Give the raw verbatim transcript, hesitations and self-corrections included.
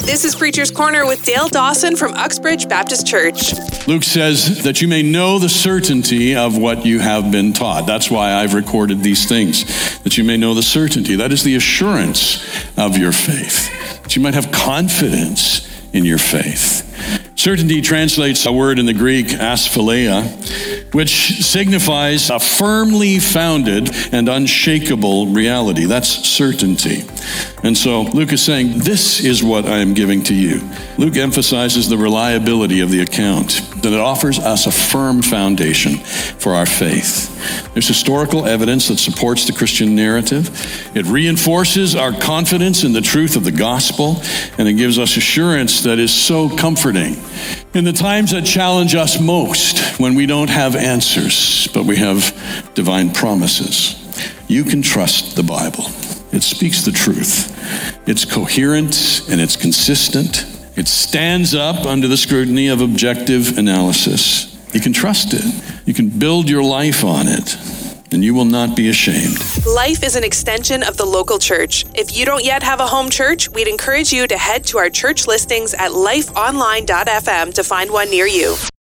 This is Preacher's Corner with Dale Dawson from Uxbridge Baptist Church. Luke says that you may know the certainty of what you have been taught. That's why I've recorded these things, that you may know the certainty. That is the assurance of your faith, that you might have confidence in your faith. Certainty translates a word in the Greek, asphaleia, which signifies a firmly founded and unshakable reality. That's certainty. And so Luke is saying, this is what I am giving to you. Luke emphasizes the reliability of the account, that it offers us a firm foundation for our faith. There's historical evidence that supports the Christian narrative. It reinforces our confidence in the truth of the gospel, and it gives us assurance that is so comforting in the times that challenge us most, when we don't have answers, but we have divine promises. You can trust the Bible. It speaks the truth. It's coherent and it's consistent. It stands up under the scrutiny of objective analysis. You can trust it. You can build your life on it, and you will not be ashamed. Life is an extension of the local church. If you don't yet have a home church, we'd encourage you to head to our church listings at life online dot f m to find one near you.